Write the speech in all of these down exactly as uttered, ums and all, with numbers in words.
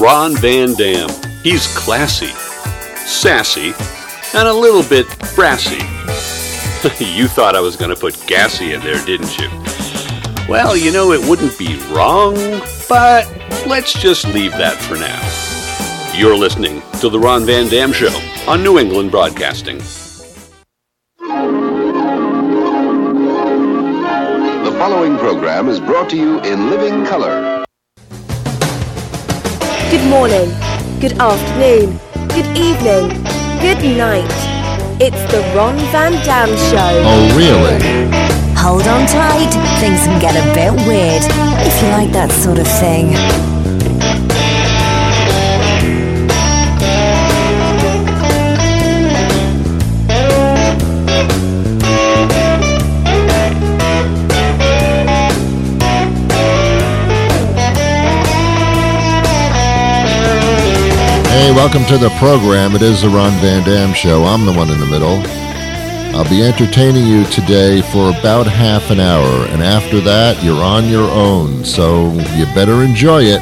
Ron Van Dam. He's classy, sassy, and a little bit brassy. You thought I was going to put gassy in there, didn't you? Well, you know, it wouldn't be wrong, but let's just leave that for now. You're listening to The Ron Van Dam Show on New England Broadcasting. The following program is brought to you in living color. Good morning, good afternoon, good evening, good night. It's the Ron Van Dam Show. Oh, really? Hold on tight, things can get a bit weird, if you like that sort of thing. Hey, welcome to the program. It is the Ron Van Dam Show. I'm the one in the middle. I'll be entertaining you today for about half an hour, and after that, you're on your own, so you better enjoy it.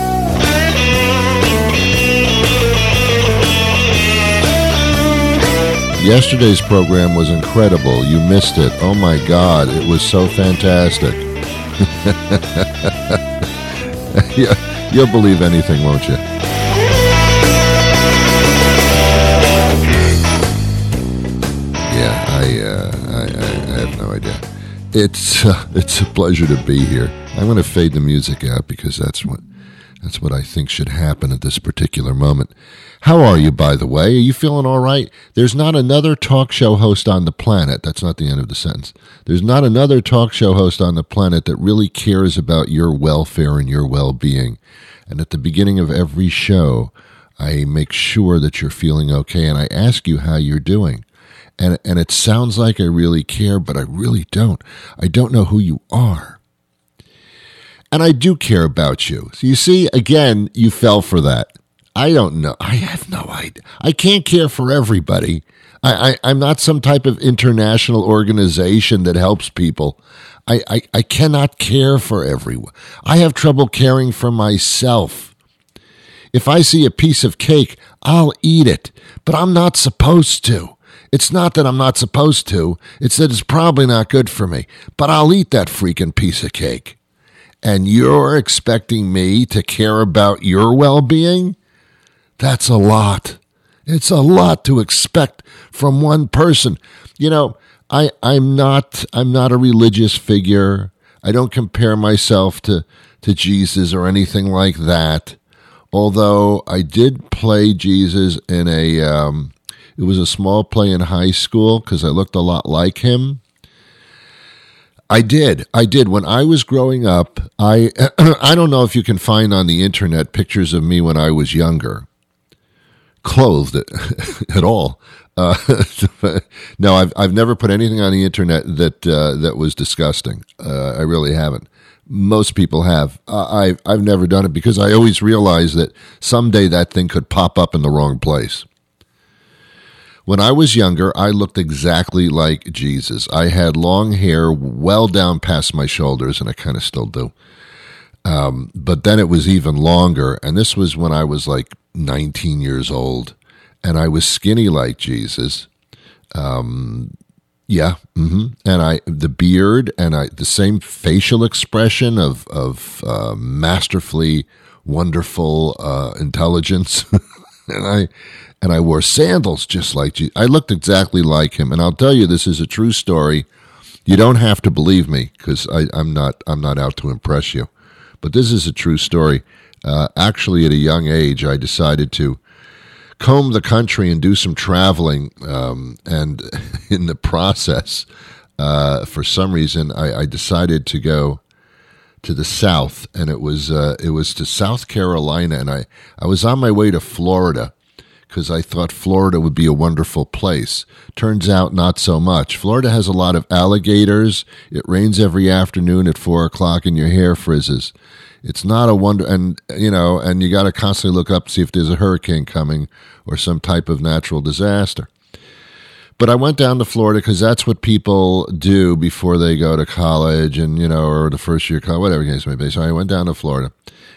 Yesterday's program was incredible. You missed it. Oh my God, it was so fantastic. You'll believe anything, won't you? Yeah, I, uh, I, I have no idea. It's uh, it's a pleasure to be here. I'm going to fade the music out because that's what that's what I think should happen at this particular moment. How are you, by the way? Are you feeling all right? There's not another talk show host on the planet. That's not the end of the sentence. There's not another talk show host on the planet that really cares about your welfare and your well-being. And at the beginning of every show, I make sure that you're feeling okay, and I ask you how you're doing. And and it sounds like I really care, but I really don't. I don't know who you are. And I do care about you. So you see, again, you fell for that. I don't know. I have no idea. I can't care for everybody. I, I, I'm not some type of international organization that helps people. I, I, I cannot care for everyone. I have trouble caring for myself. If I see a piece of cake, I'll eat it, but I'm not supposed to. It's not that I'm not supposed to. It's that it's probably not good for me. But I'll eat that freaking piece of cake. And you're expecting me to care about your well-being? That's a lot. It's a lot to expect from one person. You know, I, I'm not I'm not a religious figure. I don't compare myself to, to Jesus or anything like that. Although I did play Jesus in a... Um, It was a small play in high school because I looked a lot like him. I did. I did. When I was growing up, I I don't know if you can find on the internet pictures of me when I was younger, clothed at all. Uh, no, I've I've never put anything on the internet that uh, that was disgusting. Uh, I really haven't. Most people have. Uh, I've I've never done it because I always realized that someday that thing could pop up in the wrong place. When I was younger, I looked exactly like Jesus. I had long hair well down past my shoulders, and I kind of still do. Um, but then it was even longer, and this was when I was like nineteen years old, and I was skinny like Jesus. Um, yeah, mm-hmm. And I the beard and I the same facial expression of of uh, masterfully wonderful uh, intelligence, and I. And I wore sandals just like Jesus. I looked exactly like him. And I'll tell you, this is a true story. You don't have to believe me because I'm not I'm not out to impress you. But this is a true story. Uh, actually, at a young age, I decided to comb the country and do some traveling. Um, and in the process, uh, for some reason, I, I decided to go to the South. And it was uh, it was to South Carolina. And I, I was on my way to Florida, because I thought Florida would be a wonderful place. Turns out not so much. Florida has a lot of alligators. It rains every afternoon at four o'clock and your hair frizzes. It's not a wonder, and you know, and you got to constantly look up to see if there's a hurricane coming or some type of natural disaster. But I went down to Florida because that's what people do before they go to college and, you know, or the first year of college, whatever the case may be. So I went down to Florida.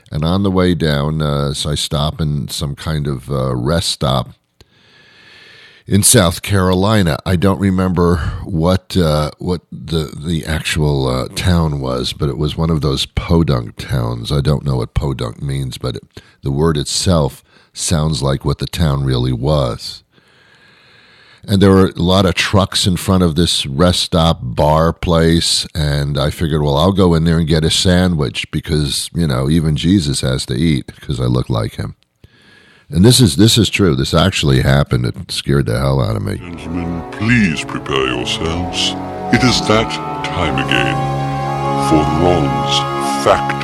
And on the way down, uh, so I stop in some kind of uh, rest stop in South Carolina. I don't remember what uh, what the the actual uh, town was, but it was one of those podunk towns. I don't know what podunk means, but it, the word itself sounds like what the town really was. And there were a lot of trucks in front of this rest stop bar place, and I figured, well, I'll go in there and get a sandwich because, you know, even Jesus has to eat because I look like him. And this is this is true. This actually happened. It scared the hell out of me. Gentlemen, please prepare yourselves. It is that time again for Ron's Fact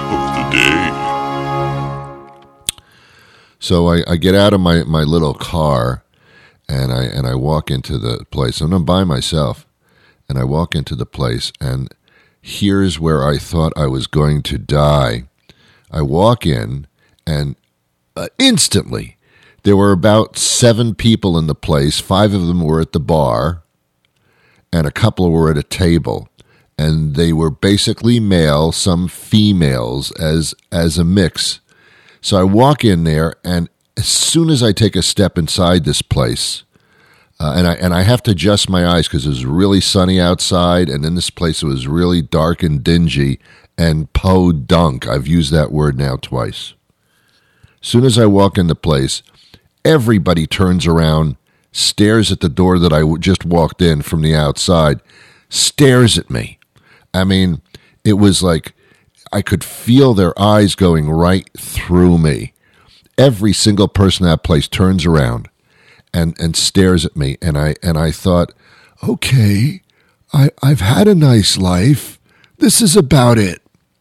of the Day. So I, I get out of my, my little car, and I and I walk into the place. And I'm by myself, and I walk into the place, and here's where I thought I was going to die. I walk in, and uh, instantly, there were about seven people in the place. Five of them were at the bar, and a couple were at a table. And they were basically male, some females, as as a mix. So I walk in there, and as soon as I take a step inside this place, uh, and I and I have to adjust my eyes because it was really sunny outside, and in this place it was really dark and dingy and podunk. I've used that word now twice. As soon as I walk in the place, everybody turns around, stares at the door that I just walked in from the outside, stares at me. I mean, it was like I could feel their eyes going right through me. Every single person in that place turns around and, and stares at me. And I and I thought, okay, I, I've had a nice life. This is about it.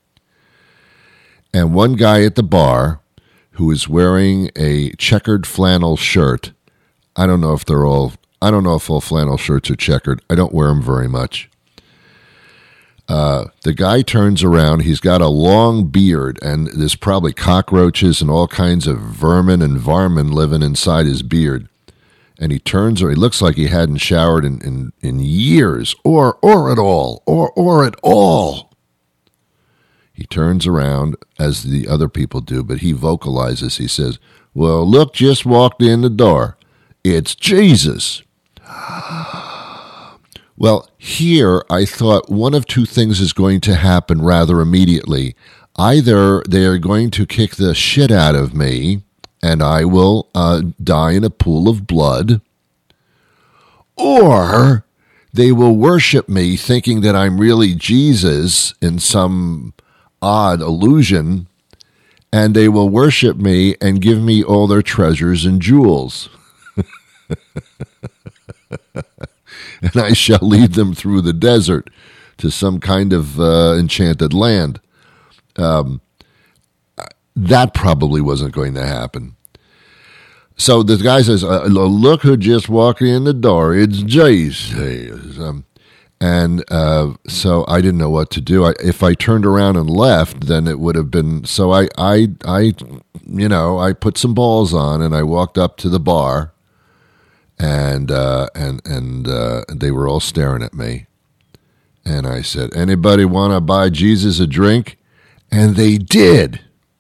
And one guy at the bar who is wearing a checkered flannel shirt. I don't know if they're all, I don't know if all flannel shirts are checkered. I don't wear them very much. Uh, the guy turns around, he's got a long beard, and there's probably cockroaches and all kinds of vermin and varmin living inside his beard. And he turns, or he looks like he hadn't showered in, in, in years, or or at all, or or at all. He turns around, as the other people do, but he vocalizes, he says, well, look, just walked in the door. It's Jesus. Well, here I thought one of two things is going to happen rather immediately. Either they are going to kick the shit out of me and I will uh, die in a pool of blood, or they will worship me thinking that I'm really Jesus in some odd illusion, and they will worship me and give me all their treasures and jewels. And I shall lead them through the desert to some kind of uh, enchanted land. Um, that probably wasn't going to happen. So the guy says, uh, look who just walked in the door. It's Jesus. Um, and uh, so I didn't know what to do. I, if I turned around and left, then it would have been... So I, I, I, you know, I put some balls on and I walked up to the bar. And uh, and and uh, they were all staring at me. And I said, anybody want to buy Jesus a drink? And they did.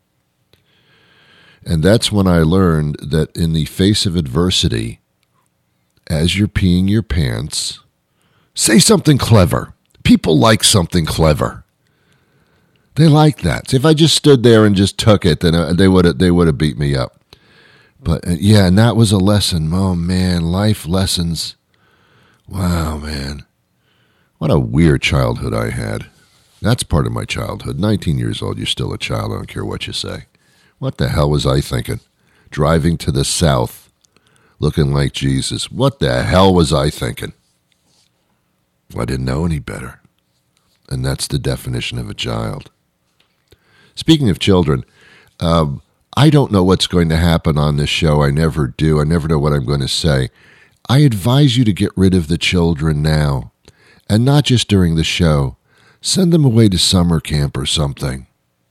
And that's when I learned that in the face of adversity, as you're peeing your pants, say something clever. People like something clever. They like that. So if I just stood there and just took it, then they would have they would have beat me up. But, uh, yeah, and that was a lesson. Oh, man, life lessons. Wow, man. What a weird childhood I had. That's part of my childhood. nineteen years old, you're still a child. I don't care what you say. What the hell was I thinking? Driving to the south, looking like Jesus. What the hell was I thinking? I didn't know any better. And that's the definition of a child. Speaking of children, um, I don't know what's going to happen on this show. I never do. I never know what I'm going to say. I advise you to get rid of the children now, and not just during the show. Send them away to summer camp or something.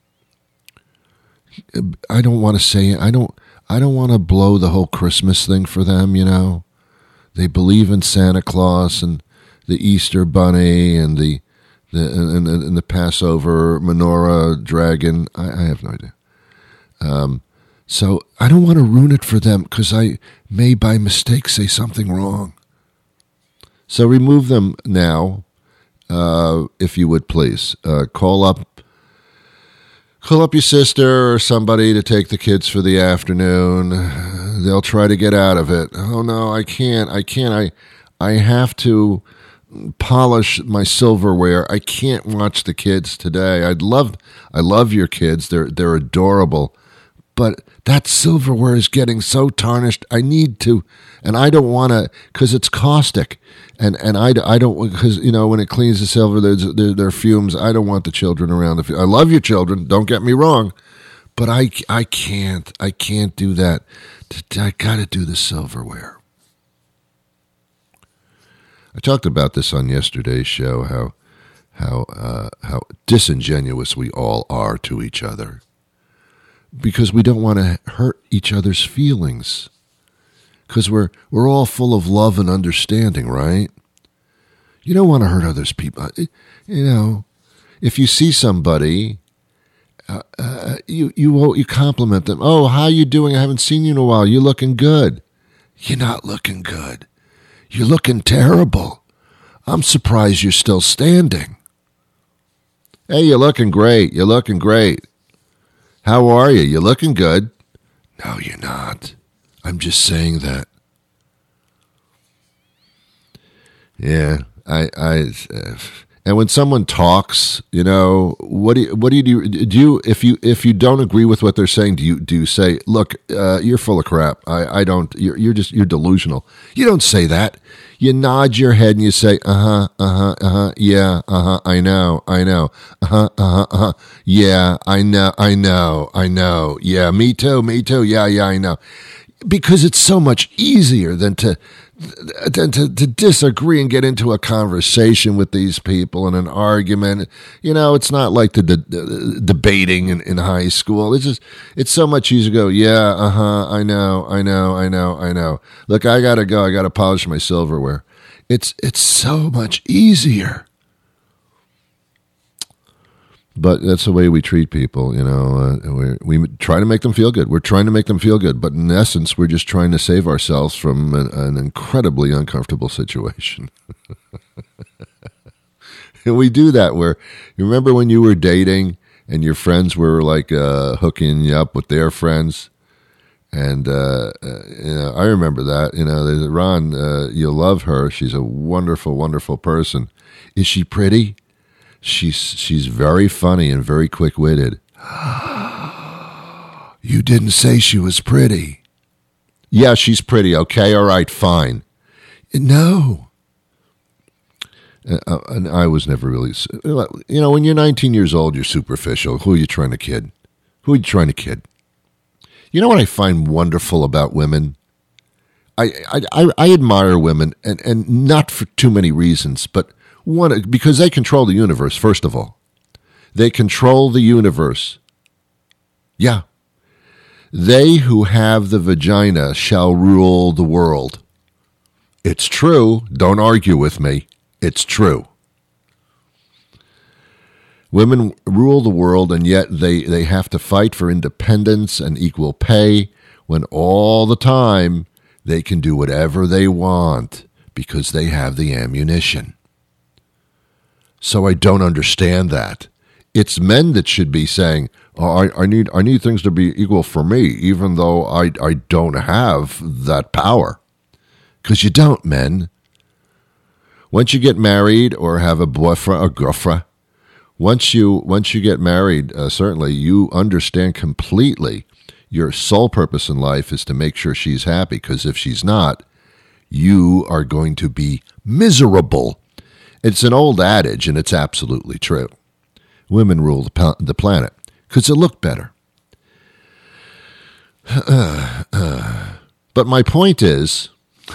I don't want to say, I don't, I don't want to blow the whole Christmas thing for them, you know. They believe in Santa Claus and the Easter Bunny and the, the and, and, and the Passover menorah dragon. I, I have no idea. Um, so I don't want to ruin it for them because I may by mistake say something wrong. So remove them now, uh, if you would please. Uh, call up, call up your sister or somebody to take the kids for the afternoon. They'll try to get out of it. Oh no, I can't. I can't. I, I have to polish my silverware. I can't watch the kids today. I'd love, I love your kids. They're they're adorable, but that silverware is getting so tarnished. I need to, and I don't want to, because it's caustic, and and I, I don't, because you know when it cleans the silver, there's there, there are fumes. I don't want the children around. The, I love your children. Don't get me wrong, but I I can't I can't do that. I got to do the silverware. I talked about this on yesterday's show, how how uh, how disingenuous we all are to each other because we don't want to hurt each other's feelings because we're we're all full of love and understanding, right? You don't want to hurt others' people. You know, if you see somebody, uh, uh, you you you compliment them. Oh, how you doing? I haven't seen you in a while. You're looking good. You're not looking good. You're looking terrible. I'm surprised you're still standing. Hey, you're looking great. You're looking great. How are you? You're looking good. No, you're not. I'm just saying that. Yeah, I, I, uh, and when someone talks, you know, what do you, what do you do? Do you, if you, if you don't agree with what they're saying, do you, do you say, look, uh, you're full of crap. I, I don't, you're, you're just, you're delusional. You don't say that. You nod your head and you say, uh-huh, uh-huh, uh-huh, yeah, uh-huh, I know, I know, uh-huh, uh-huh, uh-huh, yeah, I know, I know, I know, yeah, me too, me too, yeah, yeah, I know. Because it's so much easier than to, than to, to disagree and get into a conversation with these people and an argument. You know, it's not like the, the, the debating in, in high school. It's just, it's so much easier to go, yeah, uh-huh, I know, I know, I know, I know. Look, I gotta go, I gotta polish my silverware. It's, it's so much easier. But that's the way we treat people, you know. Uh, we we try to make them feel good. We're trying to make them feel good, but in essence, we're just trying to save ourselves from an, an incredibly uncomfortable situation. And we do that where, you remember when you were dating and your friends were like uh, hooking you up with their friends? And, uh, uh, you know, I remember that. You know, Ron, uh, you'll love her. She's a wonderful, wonderful person. Is she pretty? She's she's very funny and very quick-witted. You didn't say she was pretty. Yeah, she's pretty. Okay, all right, fine. No. Uh, and I was never really... You know, when you're nineteen years old, you're superficial. Who are you trying to kid? Who are you trying to kid? You know what I find wonderful about women? I I, I, I admire women, and, and not for too many reasons, but... One, because they control the universe, first of all. They control the universe. Yeah. They who have the vagina shall rule the world. It's true. Don't argue with me. It's true. Women rule the world, and yet they, they have to fight for independence and equal pay when all the time they can do whatever they want because they have the ammunition. So I don't understand that. It's men that should be saying, oh, I, I need I need things to be equal for me, even though I, I don't have that power. Because you don't, men. Once you get married or have a boyfriend or girlfriend, once you, once you get married, uh, certainly you understand completely your sole purpose in life is to make sure she's happy, because if she's not, you are going to be miserable. It's an old adage, and it's absolutely true. Women rule the, pa- the planet because they look better. Uh, uh, but my point is,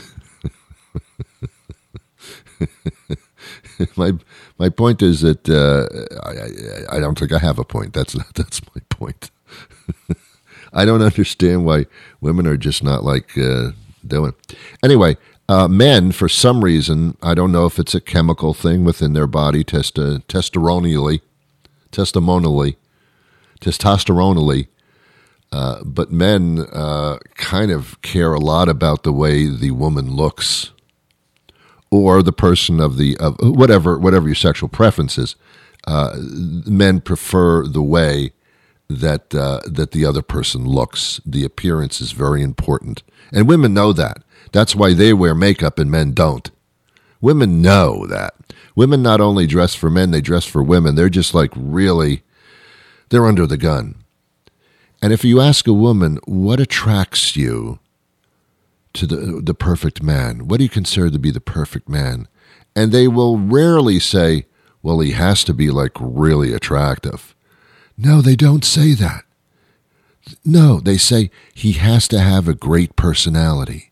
my my point is that uh, I, I don't think I have a point. That's that's my point. I don't understand why women are just not like uh, doing. Anyway. Uh, men, for some reason, I don't know if it's a chemical thing within their body, testo- testosteronally, testimonially, testosteronally, Uh, but men uh, kind of care a lot about the way the woman looks, or the person of the of whatever whatever your sexual preference is. Uh, men prefer the way that uh, that the other person looks. The appearance is very important, and women know that. That's why they wear makeup and men don't. Women know that. Women not only dress for men, they dress for women. They're just like really, they're under the gun. And if you ask a woman, what attracts you to the the perfect man? What do you consider to be the perfect man? And they will rarely say, well, he has to be like really attractive. No, they don't say that. No, they say he has to have a great personality.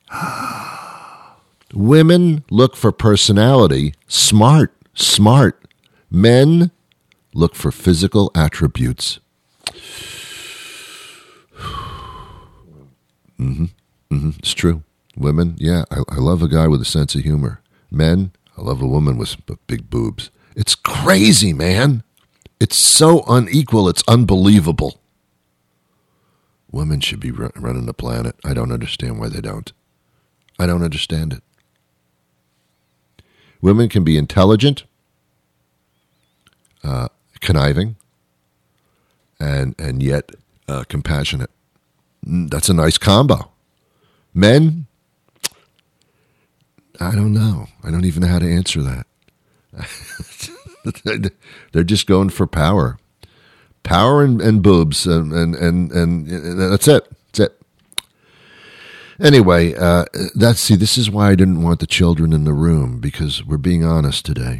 Women look for personality, smart, smart. Men look for physical attributes. Mm-hmm. Mm-hmm. It's true. Women, yeah, I, I love a guy with a sense of humor. Men, I love a woman with big boobs. It's crazy, man. It's so unequal. It's unbelievable. Women should be run, running the planet. I don't understand why they don't. I don't understand it. Women can be intelligent, uh, conniving, and and yet uh, compassionate. That's a nice combo. Men, I don't know. I don't even know how to answer that. They're just going for power. Power and, and boobs, and, and, and, and that's it. That's it. Anyway, uh, that's, see, this is why I didn't want the children in the room, because we're being honest today.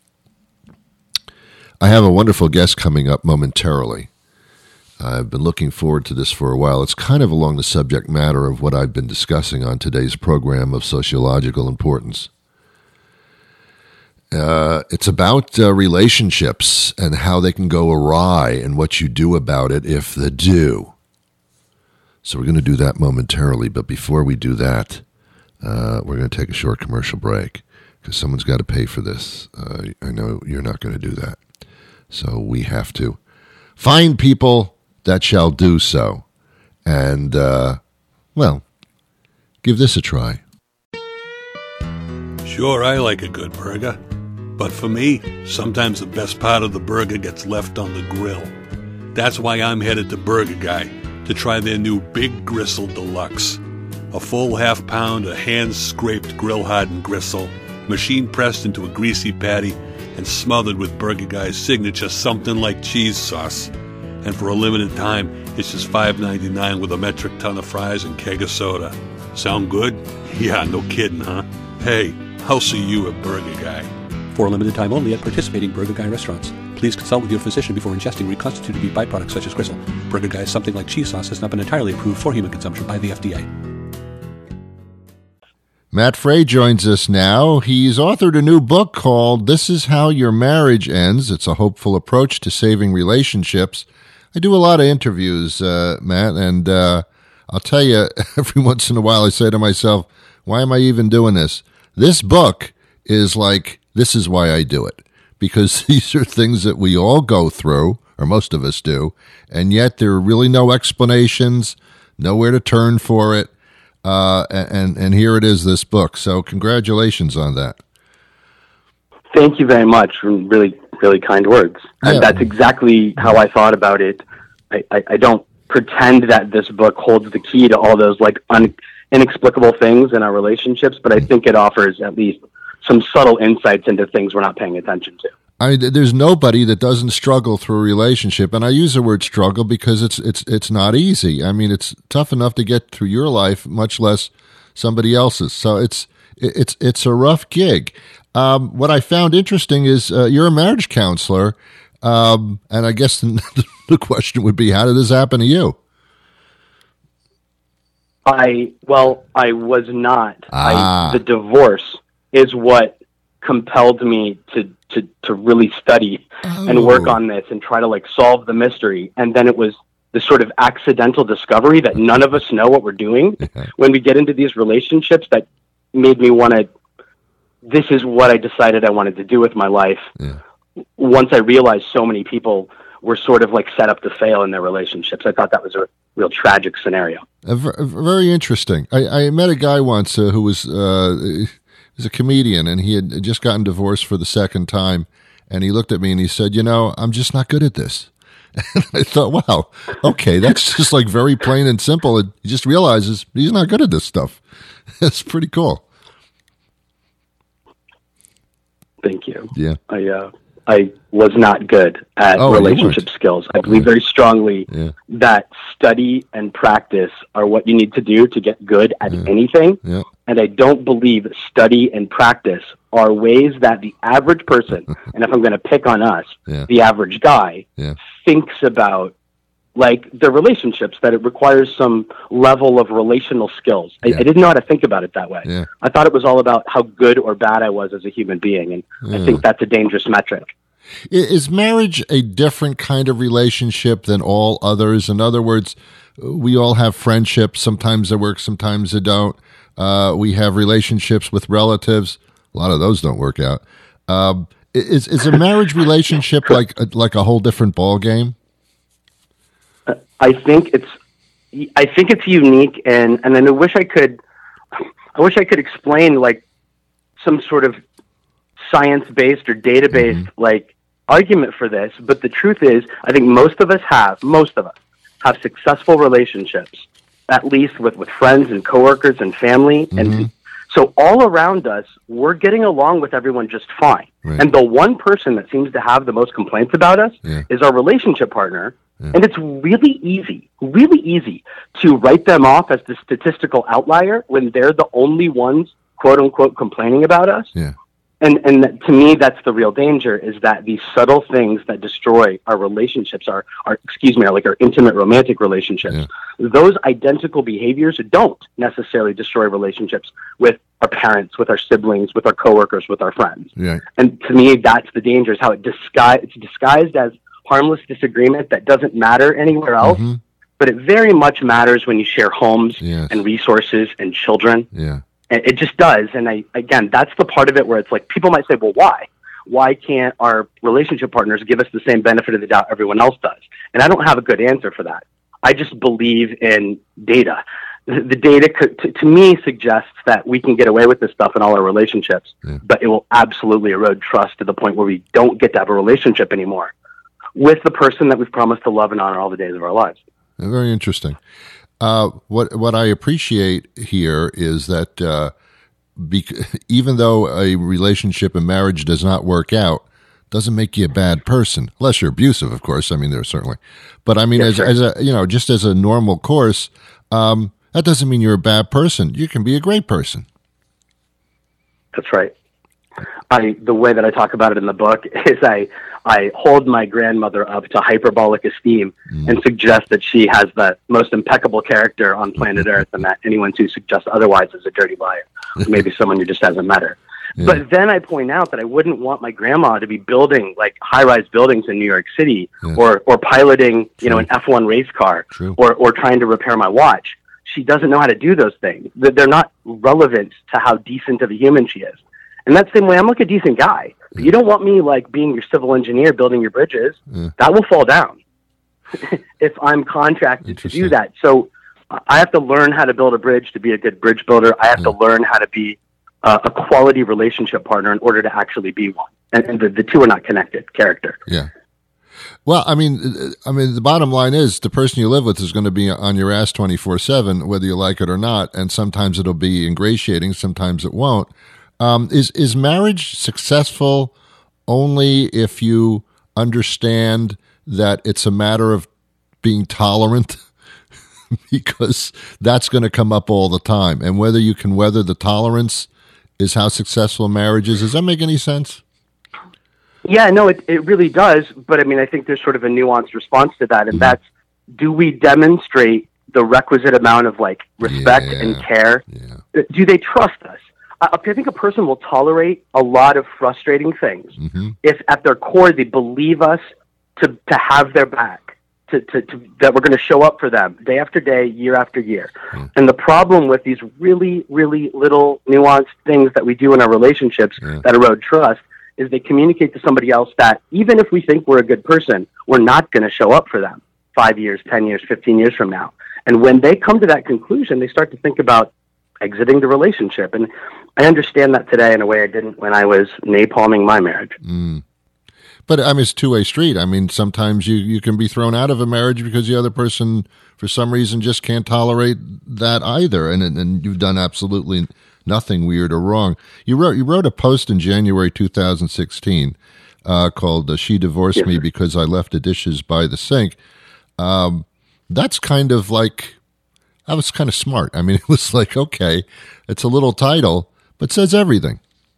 I have a wonderful guest coming up momentarily. I've been looking forward to this for a while. It's kind of along the subject matter of what I've been discussing on today's program of sociological importance. Uh, it's about uh, relationships and how they can go awry and what you do about it if they do. So we're going to do that momentarily. But before we do that, uh, we're going to take a short commercial break because someone's got to pay for this. Uh, I know you're not going to do that. So we have to find people that shall do so. And, uh, well, give this a try. Sure, I like a good burger. But for me, sometimes the best part of the burger gets left on the grill. That's why I'm headed to Burger Guy to try their new Big Gristle Deluxe. A full half pound of hand-scraped grill-hardened gristle, machine-pressed into a greasy patty, and smothered with Burger Guy's signature something-like cheese sauce. And for a limited time, it's just five ninety-nine with a metric ton of fries and keg of soda. Sound good? Yeah, no kidding, huh? Hey, I'll see you at Burger Guy. For a limited time only at participating Burger Guy restaurants. Please consult with your physician before ingesting reconstituted beef byproducts such as gristle. Burger Guy's something like cheese sauce has not been entirely approved for human consumption by the F D A. Matt Frey joins us now. He's authored a new book called This Is How Your Marriage Ends. It's a hopeful approach to saving relationships. I do a lot of interviews, uh, Matt, and uh, I'll tell you, every once in a while I say to myself, why am I even doing this? This book is like, this is why I do it, because these are things that we all go through, or most of us do, and yet there are really no explanations, nowhere to turn for it, uh, and, and here it is, this book. So congratulations on that. Thank you very much for really, really kind words. Yeah. And that's exactly how I thought about it. I, I, I don't pretend that this book holds the key to all those like un, inexplicable things in our relationships, but I think it offers at least some subtle insights into things we're not paying attention to. I mean, there's nobody that doesn't struggle through a relationship, and I use the word struggle because it's it's it's not easy. I mean, it's tough enough to get through your life, much less somebody else's. So it's it's it's a rough gig. Um, what I found interesting is uh, you're a marriage counselor, um, and I guess the, the question would be, how did this happen to you? I well, I was not. Ah. I, the divorce is what compelled me to, to, to really study oh. and work on this and try to like solve the mystery. And then it was this sort of accidental discovery that none of us know what we're doing when we get into these relationships that made me want to, this is what I decided I wanted to do with my life. Yeah. Once I realized so many people were sort of like set up to fail in their relationships. I thought that was a real tragic scenario. Uh, very interesting. I, I met a guy once uh, who was uh, he was a comedian, and he had just gotten divorced for the second time. And he looked at me and he said, "You know, I'm just not good at this." And I thought, wow, okay, that's just like very plain and simple. And he just realizes he's not good at this stuff. That's pretty cool. Thank you. Yeah. I uh, I was not good at Oh, you relationship weren't. skills. I believe very strongly Yeah. that study and practice are what you need to do to get good at Yeah. anything. Yeah. And I don't believe study and practice are ways that the average person, and if I'm going to pick on us, Yeah. the average guy, Yeah. thinks about like their relationships, that it requires some level of relational skills. I, Yeah. I didn't know how to think about it that way. Yeah. I thought it was all about how good or bad I was as a human being. And Yeah. I think that's a dangerous metric. I- Is marriage a different kind of relationship than all others? In other words, we all have friendships. Sometimes they work, sometimes they don't. Uh, we have relationships with relatives. A lot of those don't work out. Um, is is a marriage relationship like a, like a whole different ball game? I think it's, I think it's unique, and and then I wish I could, I wish I could explain like some sort of science-based or data-based Mm-hmm. like argument for this. But the truth is, I think most of us have, most of us have successful relationships, at least with with friends and coworkers and family, Mm-hmm. and so all around us, we're getting along with everyone just fine. Right. And the one person that seems to have the most complaints about us Yeah. is our relationship partner. Yeah. And it's really easy, really easy to write them off as the statistical outlier when they're the only ones, quote unquote, complaining about us. Yeah. And and that, to me, that's the real danger, is that these subtle things that destroy our relationships, our, our excuse me, our, like our intimate romantic relationships, Yeah. those identical behaviors don't necessarily destroy relationships with our parents, with our siblings, with our coworkers, with our friends. Yeah. And to me, that's the danger, is how it disguise, it's disguised as harmless disagreement that doesn't matter anywhere else. Mhm. But it very much matters when you share homes Yes. and resources and children. Yeah. It it just does. And I, again, that's the part of it where it's like, people might say, well, why? Why can't our relationship partners give us the same benefit of the doubt everyone else does? And I don't have a good answer for that. I just believe in data. The the data could, to, to me suggests that we can get away with this stuff in all our relationships, Yeah. but it will absolutely erode trust to the point where we don't get to have a relationship anymore with the person that we've promised to love and honor all the days of our lives. Very interesting. Uh, what what I appreciate here is that uh, bec- even though a relationship and marriage does not work out, doesn't make you a bad person, unless you're abusive, of course. I mean, there's certainly, but I mean, Yeah, as sure. as a you know, just as a normal course, um, that doesn't mean you're a bad person. You can be a great person. That's right. I the way that I talk about it in the book is I I hold my grandmother up to hyperbolic esteem Mm. and suggest that she has the most impeccable character on planet Earth, and that anyone who suggests otherwise is a dirty liar. Or maybe someone who just hasn't met her. Yeah. But then I point out that I wouldn't want my grandma to be building like high-rise buildings in New York City, Yeah. or or piloting, you know, True. an F one race car, True. or or trying to repair my watch. She doesn't know how to do those things. They're they're not relevant to how decent of a human she is. And that's the same way, I'm like a decent guy. But you don't want me like being your civil engineer building your bridges. Yeah. That will fall down if I'm contracted to Interesting. do that. So uh, I have to learn how to build a bridge to be a good bridge builder. I have to learn how to be uh, a quality relationship partner in order to actually be one. And, and the, the two are not connected. Character. Yeah. Well, I mean, uh, I mean, the bottom line is the person you live with is going to be on your ass twenty-four seven, whether you like it or not. And sometimes it'll be ingratiating, sometimes it won't. Um, is is marriage successful only if you understand that it's a matter of being tolerant? Because that's going to come up all the time. And whether you can weather the tolerance is how successful marriage is. Does that make any sense? Yeah, no, it, it really does. But I mean, I think there's sort of a nuanced response to that. And Mhm. that's, do we demonstrate the requisite amount of like respect Yeah. and care? Yeah. Do they trust us? I I think a person will tolerate a lot of frustrating things hmm if at their core they believe us to, to have their back, to, to, to that we're going to show up for them day after day, year after year. Yeah. And the problem with these really, really little nuanced things that we do in our relationships Yeah. that erode trust is they communicate to somebody else that even if we think we're a good person, we're not going to show up for them five years, ten years, fifteen years from now. And when they come to that conclusion, they start to think about exiting the relationship. And I understand that today in a way I didn't when I was napalming my marriage. Mm. But I mean, it's a two-way street. I mean, sometimes you, you can be thrown out of a marriage because the other person, for some reason, just can't tolerate that either. And and you've done absolutely nothing weird or wrong. You wrote you wrote a post in January two thousand sixteen uh, called uh, "She Divorced yes, Me Because I Left the Dishes by the Sink." Um, that's kind of like, that was kind of smart. I mean, it was like, okay, it's a little title, but says everything.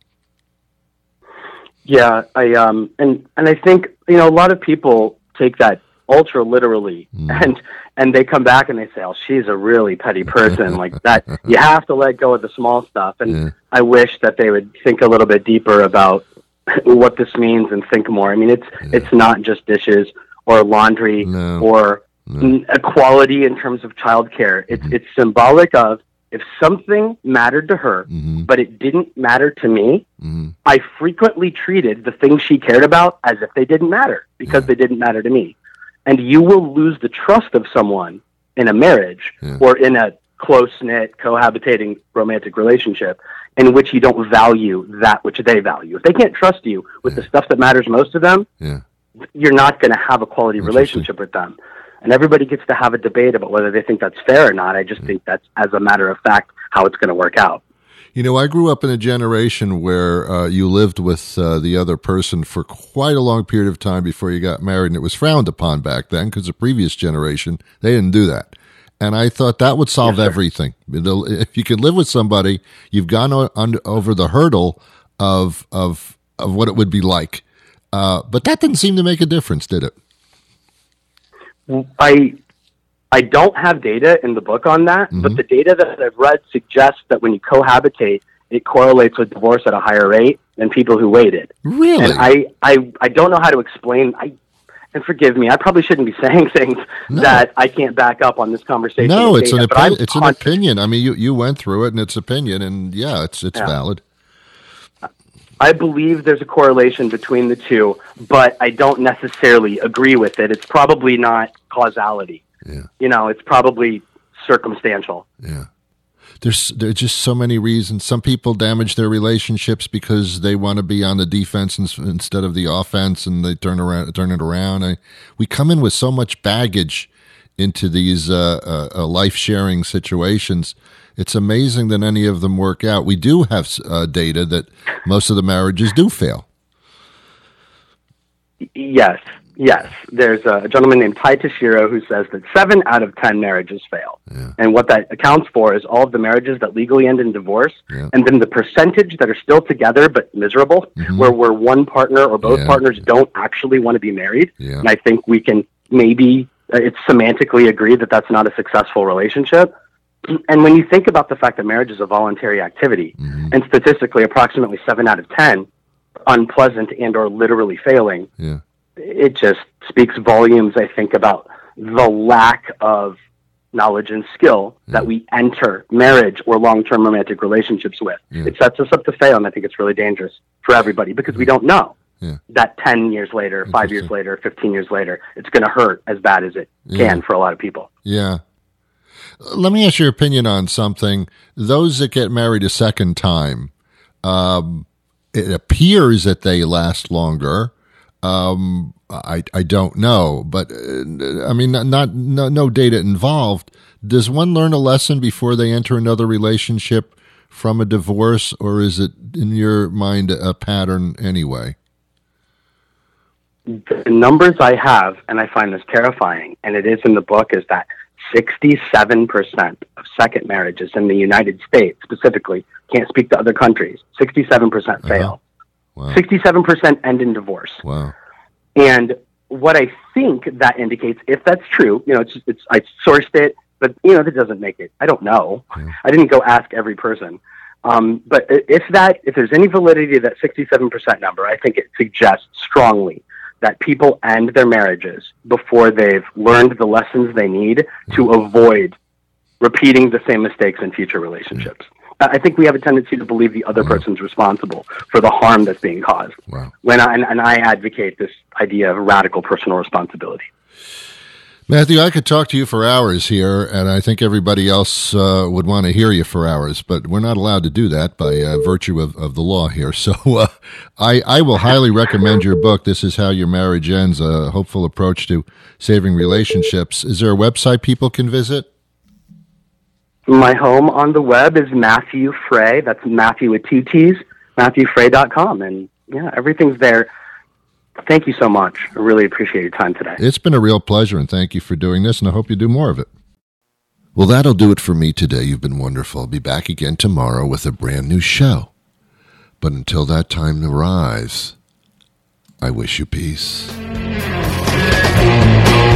Yeah, I um and and I think, you know, a lot of people take that ultra literally, mm. and and they come back and they say, "Oh, she's a really petty person," like that. You have to let go of the small stuff. And yeah. I wish that they would think a little bit deeper about what this means and think more. I mean, it's yeah. it's not just dishes or laundry no. or no. equality in terms of childcare. It's mm-hmm. it's symbolic of, if something mattered to her, mm-hmm. but it didn't matter to me, mm-hmm. I frequently treated the things she cared about as if they didn't matter because yeah. they didn't matter to me. And you will lose the trust of someone in a marriage yeah. or in a close-knit, cohabitating romantic relationship in which you don't value that which they value. If they can't trust you with yeah. the stuff that matters most to them, yeah. you're not going to have a quality relationship with them. And everybody gets to have a debate about whether they think that's fair or not. I just yeah. think that's, as a matter of fact, how it's going to work out. You know, I grew up in a generation where uh, you lived with uh, the other person for quite a long period of time before you got married, and it was frowned upon back then because the previous generation, they didn't do that. And I thought that would solve yes, everything. If you could live with somebody, you've gone on, over the hurdle of of of what it would be like. Uh, but that didn't seem to make a difference, did it? I I don't have data in the book on that, mm-hmm. but the data that I've read suggests that when you cohabitate, it correlates with divorce at a higher rate than people who waited. Really? And I, I, I don't know how to explain. I, and forgive me, I probably shouldn't be saying things no. that I can't back up on this conversation. No, it's data, an opi- it's an opinion. I mean, you, you went through it, and it's opinion, and yeah, it's it's yeah. valid. I believe there's a correlation between the two, but I don't necessarily agree with it. It's probably not causality. Yeah. You know, it's probably circumstantial. Yeah. There's there's just so many reasons. Some people damage their relationships because they want to be on the defense instead of the offense, and they turn around, turn it around. I, we come in with so much baggage into these uh, uh, uh, life-sharing situations. It's amazing that any of them work out. We do have uh, data that most of the marriages do fail. Yes, yes. There's a gentleman named Tai Tashiro who says that seven out of ten marriages fail. Yeah. And what that accounts for is all of the marriages that legally end in divorce, yeah. and then the percentage that are still together but miserable, mm-hmm. where, where one partner or both yeah. partners don't actually want to be married. Yeah. And I think we can maybe, uh, it's semantically agreed that that's not a successful relationship. And when you think about the fact that marriage is a voluntary activity, mm-hmm. and statistically approximately seven out of ten unpleasant and or literally failing, yeah. it just speaks volumes, I think, about the lack of knowledge and skill yeah. that we enter marriage or long-term romantic relationships with. Yeah. It sets us up to fail, and I think it's really dangerous for everybody because yeah. we don't know yeah. that ten years later, five years later, fifteen years later, it's going to hurt as bad as it yeah. can for a lot of people. Yeah. Let me ask your opinion on something. Those that get married a second time, um, it appears that they last longer. Um, I I don't know, but uh, I mean, not, not no, no data involved. Does one learn a lesson before they enter another relationship from a divorce, or is it in your mind a pattern anyway? The numbers I have, and I find this terrifying, and it is in the book, is that sixty-seven percent of second marriages in the United States specifically, can't speak to other countries, sixty-seven percent fail. Uh-huh. Wow. sixty-seven percent end in divorce. Wow. And what I think that indicates, if that's true, you know, it's, it's I sourced it, but, you know, that doesn't make it. I don't know. Yeah. I didn't go ask every person. Um, but if that, if there's any validity to that sixty-seven percent number, I think it suggests strongly that people end their marriages before they've learned the lessons they need to avoid repeating the same mistakes in future relationships. I think we have a tendency to believe the other wow. person's responsible for the harm that's being caused. Wow. When I, and, and I advocate this idea of radical personal responsibility. Matthew, I could talk to you for hours here, and I think everybody else uh, would want to hear you for hours, but we're not allowed to do that by uh, virtue of, of the law here. So uh, I, I will highly recommend your book, This Is How Your Marriage Ends, A Hopeful Approach to Saving Relationships. Is there a website people can visit? My home on the web is Matthew Frey. That's Matthew with two T's, matthew frey dot com. And, yeah, everything's there. Thank you so much. I really appreciate your time today. It's been a real pleasure, and thank you for doing this, and I hope you do more of it. Well, that'll do it for me today. You've been wonderful. I'll be back again tomorrow with a brand new show. But until that time arrives, I wish you peace.